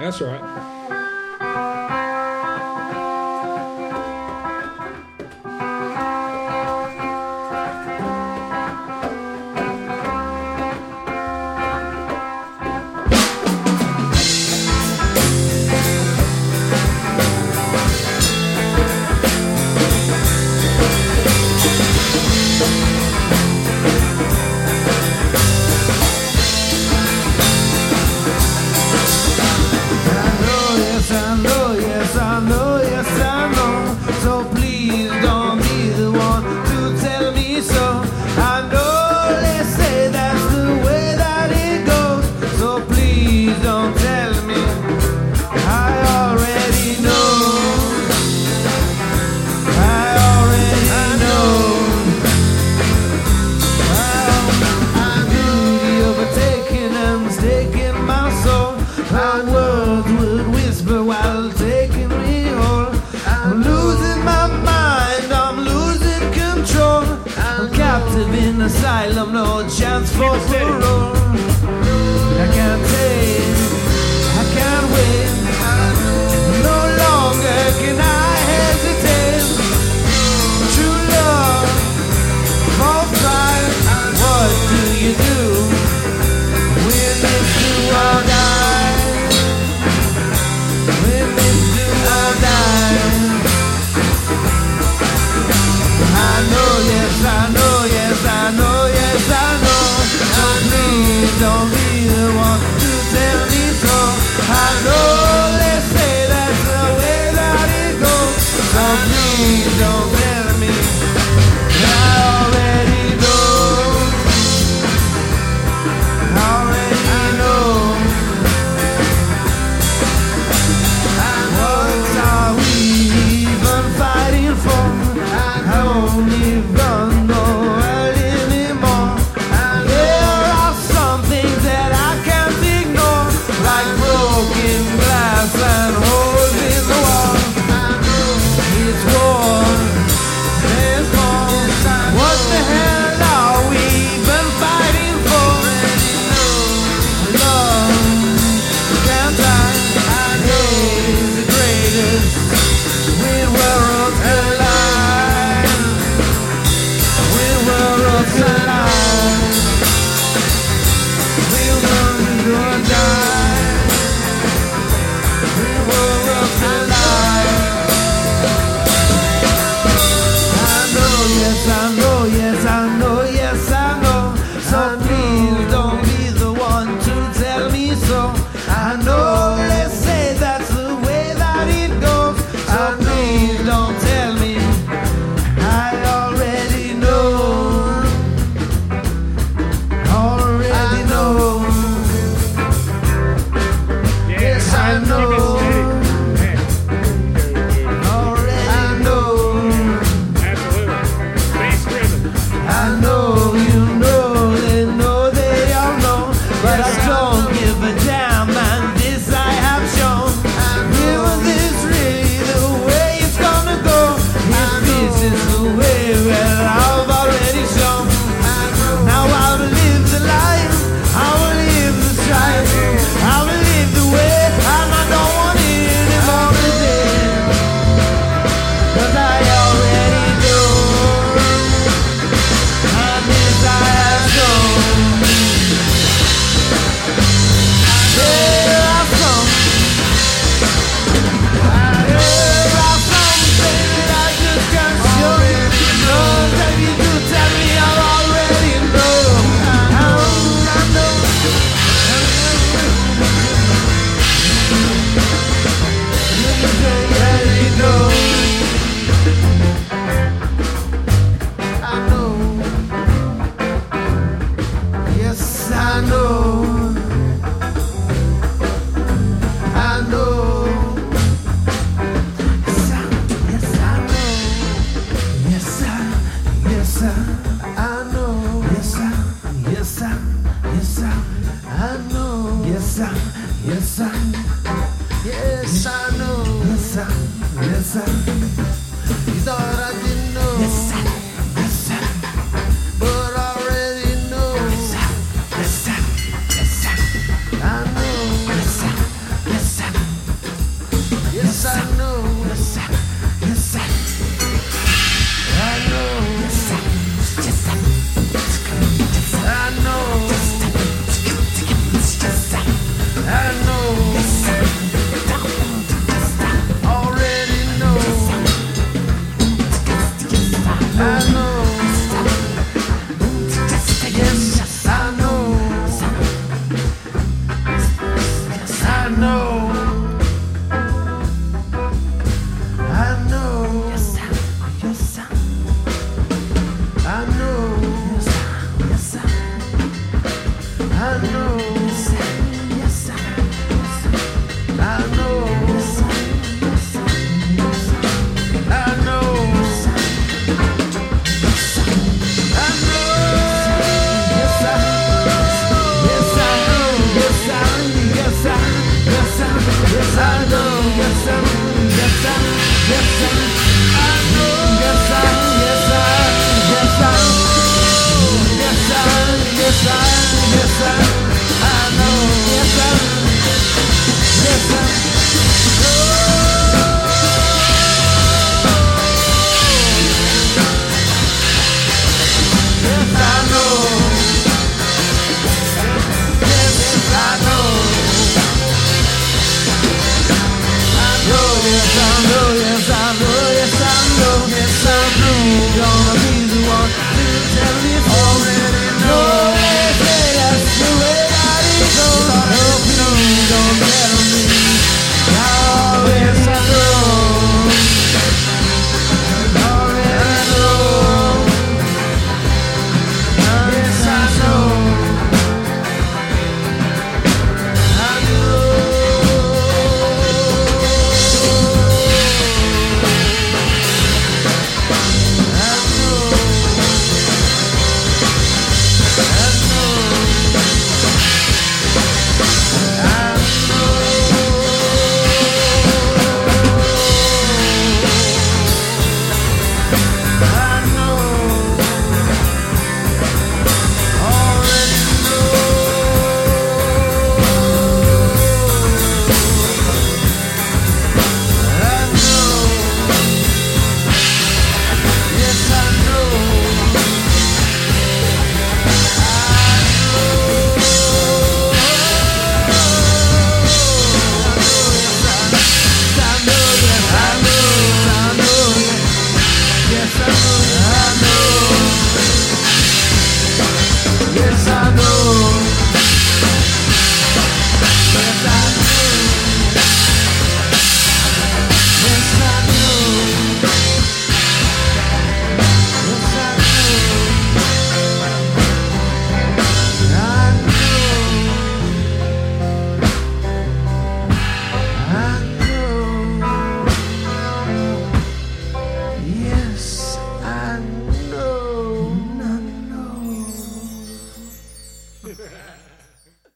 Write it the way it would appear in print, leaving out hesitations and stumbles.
That's right. Asylum, no chance for parole. I can't take, I can't wait. No longer can I hesitate. True love, false pride. What do you do when it's do or die? When it's do or die. I know, yes, I know, yes, I know, yes, I know. So please don't be the one to tell me so. I know they say that's the way that it goes. So please don't tell me. I already know. I already know. What are we even fighting for? I only don't know anymore. There are some things that I can't ignore, like broken glass and holes in the wall. It's war, there's more. What the hell are we even fighting for? Love can't die. Hate is the greatest when worlds collide. When worlds collide, we will die. When worlds collide, I know, yes, I know, yes, I know, yes, I know. So please don't be the one to tell me so. I know they say that's the way that it goes. So please don't tell me. I already know. Already know. Yes, I know. Already know. I know, you know they all know. But I don't give a damn, and this I have shown. If this really the way it's gonna go, if this is the way, well, I've already shown. Now I will live the life, I will live the strife, I will live the way, and I don't want any more today. 'Cause I already know, and this I have shown. There are some things that I just can't show you. No, baby, you tell me I already know. I know. You already know. I know. Yes, I know. I know. Yes, I know. Yes, I know. Yes, I know. Yes, I know. You thought I didn't know. But I already know. I know. know. I know. Yes, sir. Yes, sir. I know. Yes, sir. Yes, sir. I know. Yes, sir. Yes, sir. Yes, sir. I know. Yes, sir. Yes, sir. Yes, sir. I know. Yes, sir. I know. Yes, I know. Yes, I know. Yes, I know. Yes, I know. Yes, I know. Yes, I know. Yes, I know. Yes, I know. Yes, I know. I know. Yes, I know. Yes, I know. Yes, I know. Yes, I know. Yes, I know. Yes, I know. I know. Yes, I know. Yes, I know. Yes, I know. Yes, I know. I know. Yes, I know. Yes, I know. Yes, I know. Yes, I know. Gonna be the one to tell you.